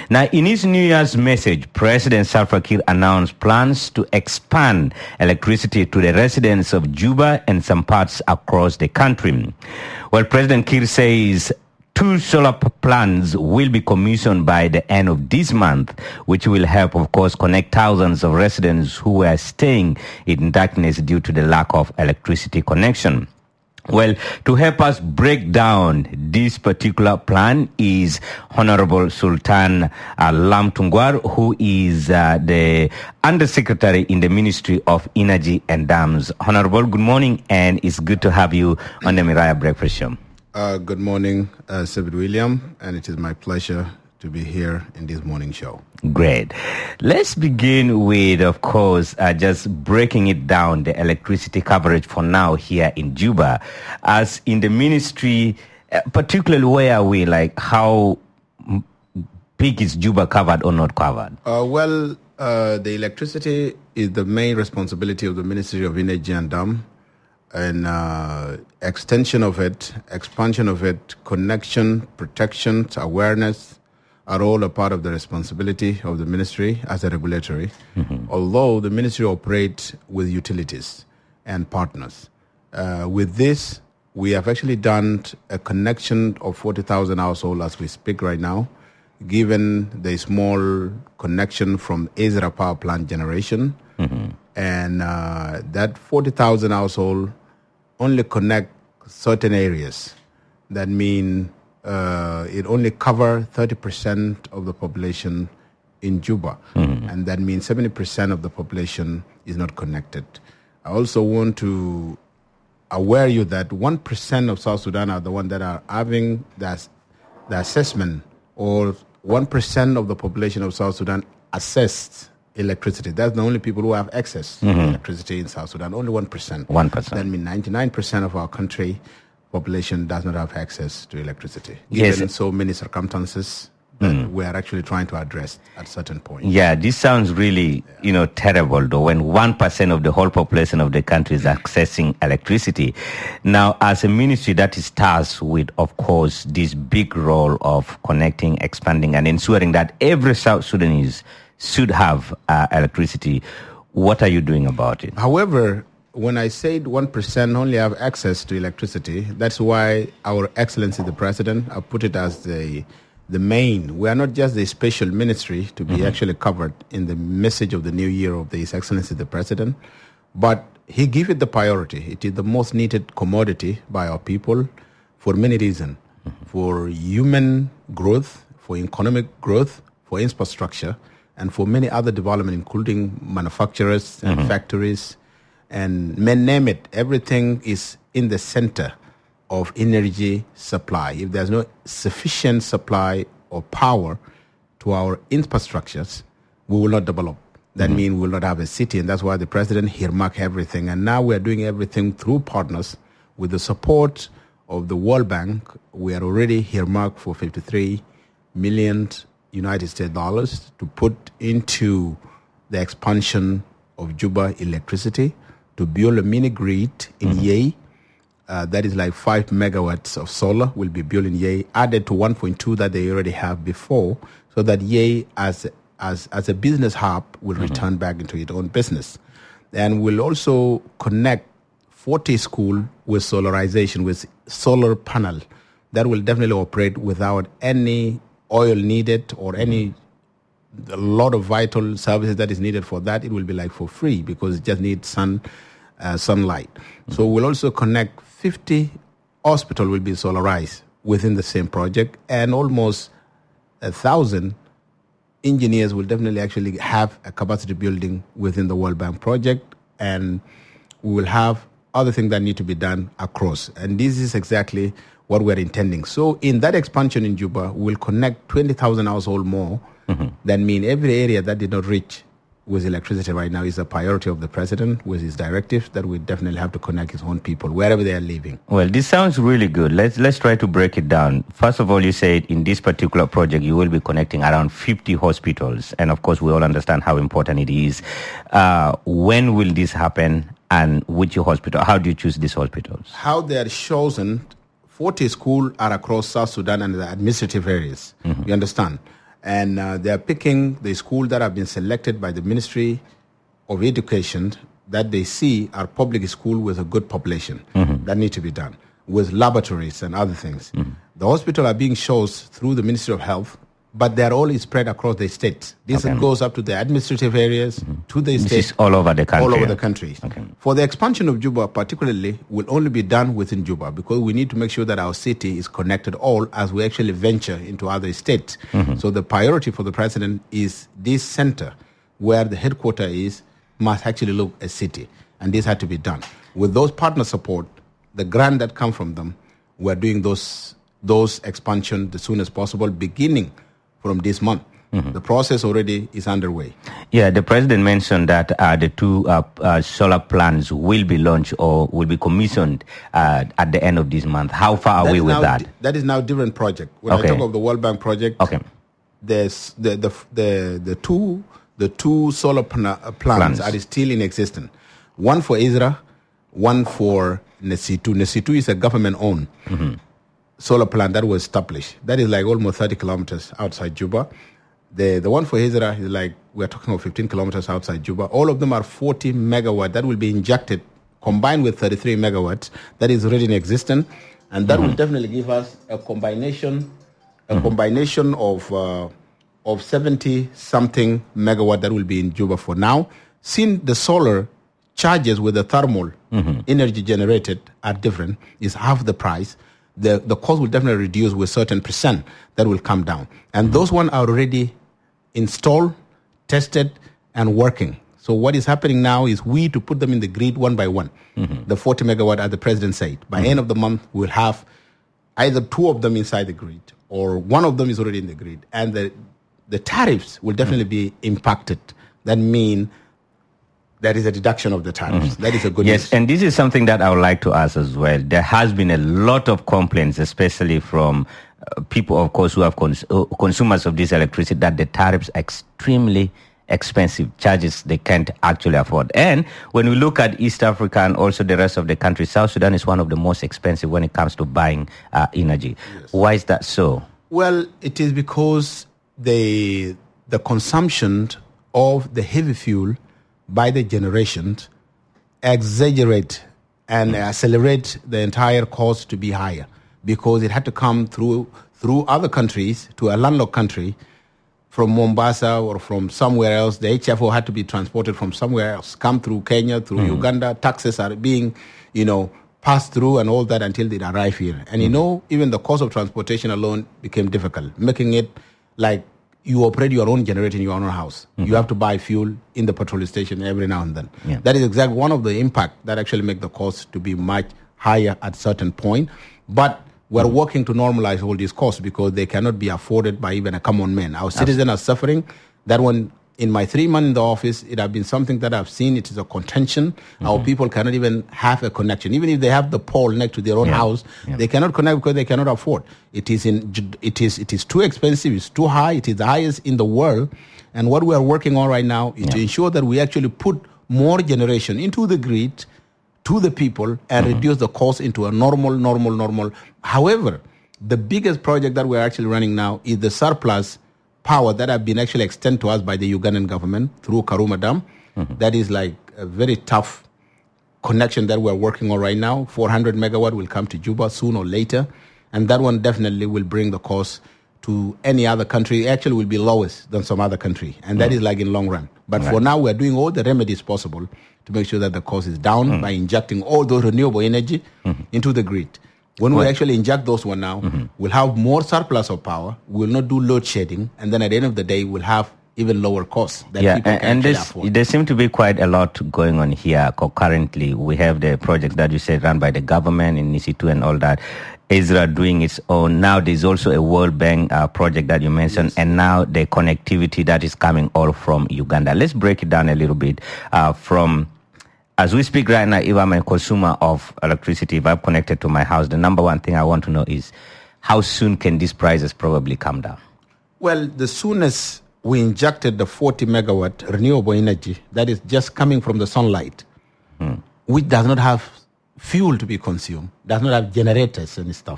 Now, in his New Year's message, President Salva Kiir announced plans to expand electricity to the residents of Juba and some parts across the country. Well, President Kiir says 2 solar plants will be commissioned by the end of this month, which will help, of course, connect thousands of residents who were staying in darkness due to the lack of electricity connection. Well, to help us break down this particular plan is Honorable Sultan Lamtungwar, who is the Undersecretary in the Ministry of Energy and Dams. Honorable, good morning, and it's good to have you on the Miraya Breakfast Show. Good morning, Sir William, and it is my pleasure to be here in this morning show. Great. Let's begin with, of course, just breaking it down, the electricity coverage for now here in Juba. As in the ministry, particularly where are we, like how big is Juba covered or not covered? The electricity is the main responsibility of the Ministry of Energy and Dam. And extension of it, expansion of it, connection, protection, awareness are all a part of the responsibility of the ministry as a regulatory. Mm-hmm. Although the ministry operates with utilities and partners. With this, we have actually done a connection of 40,000 households as we speak right now, given the small connection from Ezra Power Plant generation. Mm-hmm. And that 40,000 households only connect certain areas. That mean it only cover 30% of the population in Juba. Mm-hmm. And that means 70% of the population is not connected. I also want to aware you that 1% of South Sudan are the ones that are having the assessment, or 1% of the population of South Sudan assessed electricity. That's the only people who have access to electricity in South Sudan. Only 1%. 1%. That means 99% of our country population does not have access to electricity. Given so many circumstances that we are actually trying to address at certain points. Yeah, this sounds really, terrible though, when 1% of the whole population of the country is accessing electricity. Now, as a ministry that is tasked with, of course, this big role of connecting, expanding, and ensuring that every South Sudanese should have electricity, what are you doing about it? However, when I said 1% only have access to electricity, that's why Our Excellency the President, I put it as the main. We are not just the special ministry to be actually covered in the message of the new year of His Excellency the President, but he gave it the priority. It is the most needed commodity by our people for many reasons. For human growth, for economic growth, for infrastructure, and for many other development, including manufacturers and factories, and name it, everything is in the center of energy supply. If there's no sufficient supply or power to our infrastructures, we will not develop. That means we will not have a city, and that's why the president earmarked everything. And now we are doing everything through partners with the support of the World Bank. We are already earmarked for $53 million United States dollars to put into the expansion of Juba electricity, to build a mini grid in Yei. That is like 5 megawatts of solar will be built in Yei, added to 1.2 that they already have before, so that Yei as a business hub will return back into its own business. And we'll also connect 40 schools with solarization, with solar panel that will definitely operate without any oil needed or a lot of vital services that is needed for that. It will be like for free because it just needs sunlight. So we'll also connect 50 hospitals will be solarized within the same project, and almost 1,000 engineers will definitely actually have a capacity building within the World Bank project, and we will have other things that need to be done across. And this is exactly what we're intending. So in that expansion in Juba, we'll connect 20,000 households more. That means every area that did not reach with electricity right now is a priority of the president with his directive that we definitely have to connect his own people wherever they are living. Well, this sounds really good. Let's try to break it down. First of all, you said in this particular project you will be connecting around 50 hospitals, and of course we all understand how important it is. When will this happen, and which hospital? How do you choose these hospitals? How they are chosen, 40 schools are across South Sudan and the administrative areas. You understand? And they are picking the school that have been selected by the Ministry of Education that they see are public school with a good population. That need to be done with laboratories and other things. The hospital are being chosen through the Ministry of Health, but they're all spread across the state. This goes up to the administrative areas, to the state. This is all over the country. All over the country. For the expansion of Juba particularly will only be done within Juba because we need to make sure that our city is connected all as we actually venture into other states. So the priority for the president is this center where the headquarters is must actually look a city. And this had to be done. With those partner support, the grant that come from them, we're doing those expansion as soon as possible, beginning from this month. The process already is underway. Yeah, the president mentioned that the two solar plants will be launched or will be commissioned at the end of this month. How far are we with that? That is now a different project. When I talk of the World Bank project, there's the two solar plants are still in existence. One for Israel, one for Nesitu. Nesitu is a government-owned solar plant that was established. That is like almost 30 kilometers outside Juba. The one for Israel is like, we're talking of 15 kilometers outside Juba. All of them are 40 megawatt that will be injected, combined with 33 megawatts that is already in existence. And that will definitely give us a combination of 70-something megawatt that will be in Juba for now. Since the solar charges with the thermal energy generated are different, is half the price, the cost will definitely reduce with certain percent that will come down. And those ones are already installed, tested, and working. So what is happening now is we to put them in the grid one by one. The 40 megawatt, as the president said. By end of the month, we'll have either two of them inside the grid or one of them is already in the grid. And the tariffs will definitely be impacted. That means there is a deduction of the tariffs. That is a good news. Yes, and this is something that I would like to ask as well. There has been a lot of complaints, especially from people, of course, who have consumers of this electricity, that the tariffs are extremely expensive, charges they can't actually afford. And when we look at East Africa and also the rest of the country, South Sudan is one of the most expensive when it comes to buying energy. Yes. Why is that so? Well, it is because the consumption of the heavy fuel by the generations exaggerate and accelerate the entire cost to be higher because it had to come through other countries to a landlocked country from Mombasa or from somewhere else. The HFO had to be transported from somewhere else, come through Kenya, through Uganda. Taxes are being, passed through and all that until they arrive here. And even the cost of transportation alone became difficult, making it like you operate your own generator in your own house. You have to buy fuel in the petrol station every now and then. Yeah. That is exactly one of the impact that actually make the cost to be much higher at certain point. But we're working to normalize all these costs because they cannot be afforded by even a common man. Our citizens are suffering. That one, in my 3 months in the office, it has been something that I've seen. It is a contention. Our people cannot even have a connection. Even if they have the pole next to their own house, they cannot connect because they cannot afford. It is too expensive. It's too high. It is the highest in the world. And what we are working on right now is to ensure that we actually put more generation into the grid to the people and reduce the cost into a normal. However, the biggest project that we're actually running now is the surplus power that have been actually extended to us by the Ugandan government through Karuma Dam. That is like a very tough connection that we're working on right now. 400 megawatt will come to Juba soon or later. And that one definitely will bring the cost to any other country. Actually will be lowest than some other country. And that is like in long run. But for now, we're doing all the remedies possible to make sure that the cost is down by injecting all those renewable energy into the grid. When we actually inject those one now, we'll have more surplus of power. We'll not do load shedding. And then at the end of the day, we'll have even lower costs that people can actually afford. There seems to be quite a lot going on here concurrently. We have the projects that you said run by the government in Nisitu and all that. Israel doing its own. Now there's also a World Bank project that you mentioned, and now the connectivity that is coming all from Uganda. Let's break it down a little bit. As we speak right now, if I'm a consumer of electricity, if I'm connected to my house, the number one thing I want to know is how soon can these prices probably come down? Well, the soonest we injected the 40 megawatt renewable energy that is just coming from the sunlight, which does not have fuel to be consumed, does not have generators and stuff.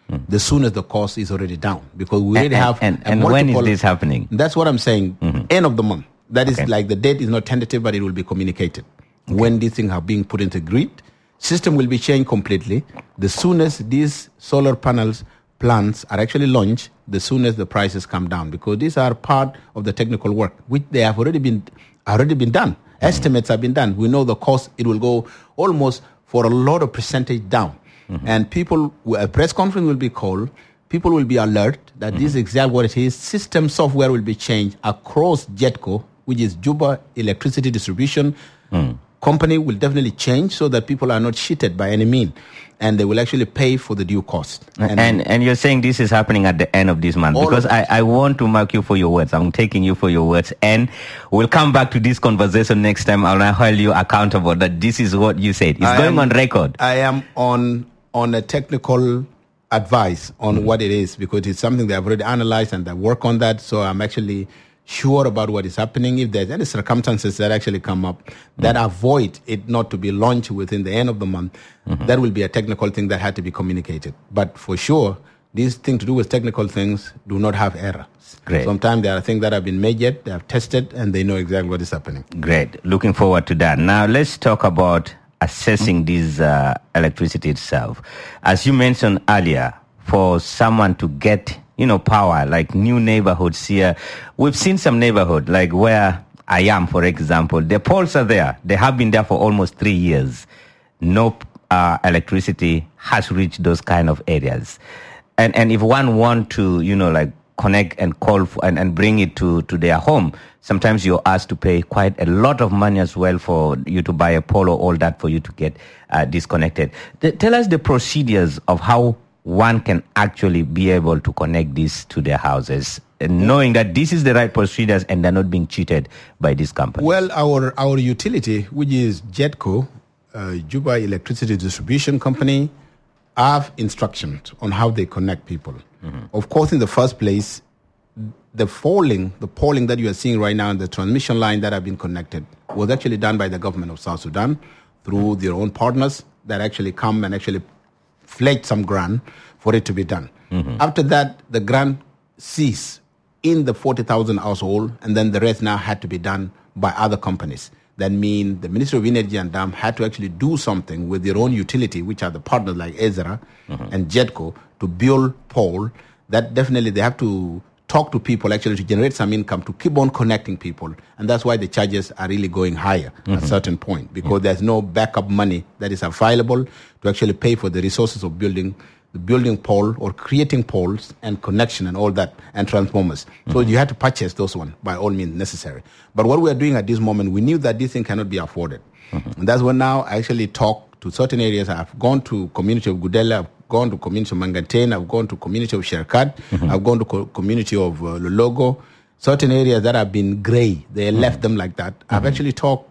the sooner the cost is already down, because we already have and when is this happening? That's what I'm saying. End of the month. That is like the date is not tentative, but it will be communicated when these things are being put into grid. System will be changed completely. The soonest these solar panels plants are actually launched, the soonest the prices come down, because these are part of the technical work which they have already been done. Estimates have been done. We know the cost. It will go almost for a lot of percentage down. And people, a press conference will be called. People will be alert that this is exactly what it is. System software will be changed across JETCO, which is Juba Electricity Distribution Company, will definitely change so that people are not cheated by any means, and they will actually pay for the due cost. And you're saying this is happening at the end of this month, because I want to mark you for your words. I'm taking you for your words, and we'll come back to this conversation next time. I'll hold you accountable that this is what you said. It's going on record. I am on a technical advice on what it is, because it's something they have already analyzed and they work on that. So I'm actually sure about what is happening. If there's any circumstances that actually come up that avoid it not to be launched within the end of the month, that will be a technical thing that had to be communicated. But for sure, these things to do with technical things do not have errors. Great. Sometimes there are things that have been made yet, they have tested, and they know exactly what is happening. Great. Looking forward to that. Now, let's talk about assessing this electricity itself. As you mentioned earlier, for someone to get power, like new neighborhoods here. We've seen some neighborhood, like where I am, for example. The poles are there. They have been there for almost 3 years. No electricity has reached those kind of areas. And if one want to, connect and call and bring it to their home, sometimes you're asked to pay quite a lot of money as well for you to buy a pole or all that for you to get disconnected. Tell us the procedures of how one can actually be able to connect this to their houses, knowing that this is the right procedures and they're not being cheated by this company. Well, our utility, which is JETCO, Juba Electricity Distribution Company, have instructions on how they connect people. Of course, in the first place, the polling that you are seeing right now in the transmission line that have been connected was actually done by the government of South Sudan through their own partners that actually come and actually pledge some grant for it to be done. After that, the grant ceased in the 40,000 household, and then the rest now had to be done by other companies. That means the Ministry of Energy and Dam had to actually do something with their own utility, which are the partners like Ezra and JETCO, to build pole. That definitely they have to talk to people actually to generate some income to keep on connecting people. And that's why the charges are really going higher at a certain point, because there's no backup money that is available to actually pay for the resources of building pole or creating poles and connection and all that and transformers. So you had to purchase those ones by all means necessary. But what we are doing at this moment, we knew that this thing cannot be afforded. And that's when now I actually talk to certain areas. I've gone to community of Gudela, I've gone to community of Mangatene, I've gone to community of Sherkat, I've gone to community of Lologo. Certain areas that have been gray, they left them like that. I've actually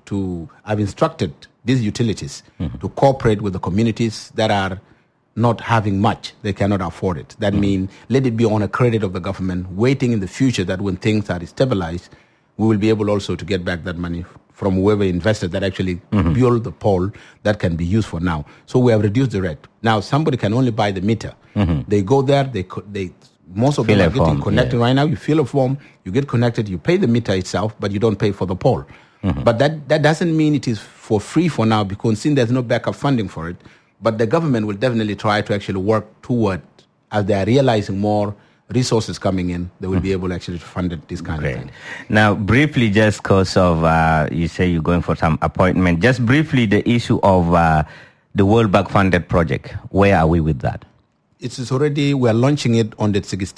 I've instructed these utilities to cooperate with the communities that are not having much, they cannot afford it. That means let it be on a credit of the government, waiting in the future that when things are stabilized, we will be able also to get back that money from whoever invested that actually build the pole that can be used for now. So we have reduced the rate. Now somebody can only buy the meter. They go there, they most of them are getting connected right now. You fill a form, you get connected, you pay the meter itself, but you don't pay for the pole. But that doesn't mean it is for free for now, because since there's no backup funding for it. But the government will definitely try to actually work toward, as they are realizing more resources coming in, they will be able to actually fund this kind of thing. Now, briefly, just because of, you say you're going for some appointment, just briefly the issue of the World Bank funded project. Where are we with that? It's already, we're launching it on the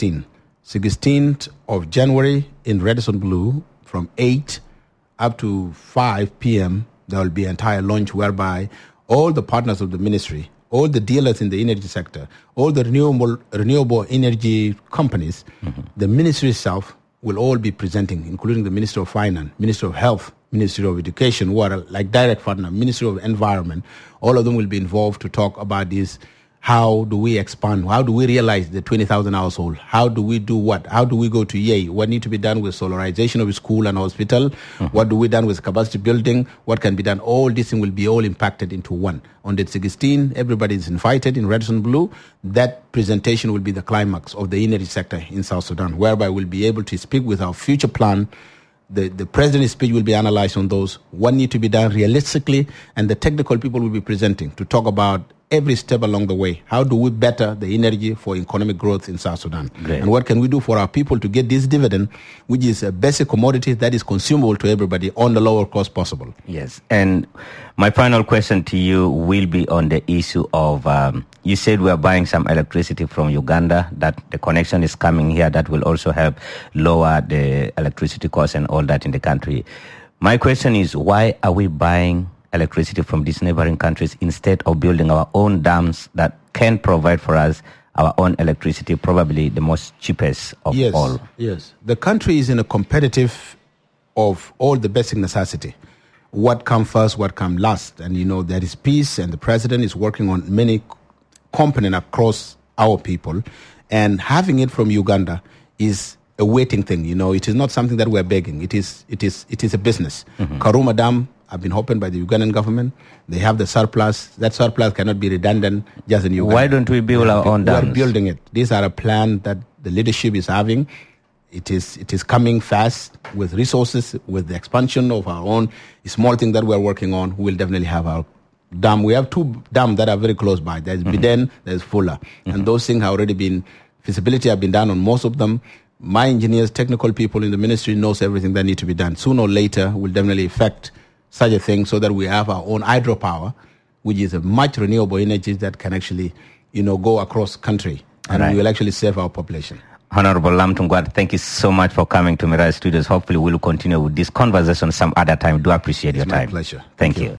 16th of January in Radisson Blu from 8 up to 5 p.m. There will be an entire launch whereby all the partners of the ministry, all the dealers in the energy sector, all the renewable energy companies, the ministry itself will all be presenting, including the Minister of Finance, Minister of Health, Ministry of Education, who are like direct partner, Ministry of Environment. All of them will be involved to talk about this, how do we expand? How do we realize the 20,000 household? How do we do what? How do we go to Yei? What needs to be done with solarization of school and hospital? What do we done with capacity building? What can be done? All this thing will be all impacted into one. On the 16th, everybody is invited in Red and Blue. That presentation will be the climax of the energy sector in South Sudan, whereby we'll be able to speak with our future plan. The president's speech will be analyzed on those. What needs to be done realistically, and the technical people will be presenting to talk about every step along the way. How do we better the energy for economic growth in South Sudan? Great. And what can we do for our people to get this dividend, which is a basic commodity that is consumable to everybody on the lower cost possible? Yes. And my final question to you will be on the issue of, you said we are buying some electricity from Uganda, that the connection is coming here that will also help lower the electricity costs and all that in the country. My question is, why are we buying electricity from these neighboring countries instead of building our own dams that can provide for us our own electricity, probably the most cheapest of all? Yes. The country is in a competitive of all the basic necessity. What comes first, what comes last. And, there is peace, and the president is working on many components across our people. And having it from Uganda is a waiting thing. It is not something that we're begging. It is a business. Karuma Dam have been opened by the Ugandan government. They have the surplus. That surplus cannot be redundant just in Uganda. Why don't we build our own dams? We're building it. These are a plan that the leadership is having. It is coming fast with resources, with the expansion of our own small thing that we're working on. We'll definitely have our dam. We have 2 dams that are very close by. There's Biden, there's Fuller. And those things have already been, feasibility have been done on most of them. My engineers, technical people in the ministry knows everything that needs to be done. Sooner or later, we'll definitely affect such a thing so that we have our own hydropower, which is a much renewable energy that can actually, go across country, and we will actually save our population. Honorable Lam Tungwat, thank you so much for coming to Mirage Studios. Hopefully we'll continue with this conversation some other time. Do appreciate your time. It's my pleasure. Thank you.